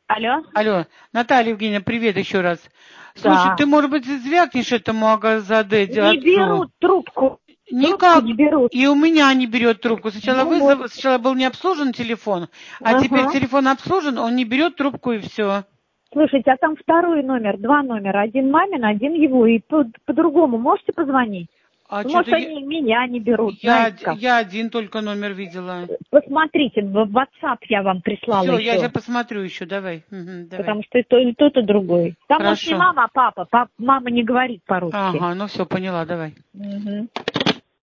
Алло? Алло, Наталья Евгеньевна, привет еще раз. Слушай, Да. ты, может быть, звякнешь этому Агазаде Не отцу? берут трубку. Никак. Трубку не берут. И у меня не берет трубку. Сначала Ну вот. сначала был не обслужен телефон, а теперь Ага. телефон обслужен, он не берет трубку и все. Слушайте, а там второй номер, два номера. Один мамин, один его. И по-другому можете позвонить? А Ну, что-то может, они меня не берут, я, знаете как. я один только номер видела. Посмотрите, в WhatsApp я вам прислала Все, я еще. сейчас посмотрю еще, давай. Давай. Потому что и тот, и другой. Там, может, не Хорошо. мама, а папа. Мама не говорит по-русски. Ага, ну все, поняла, давай. Угу.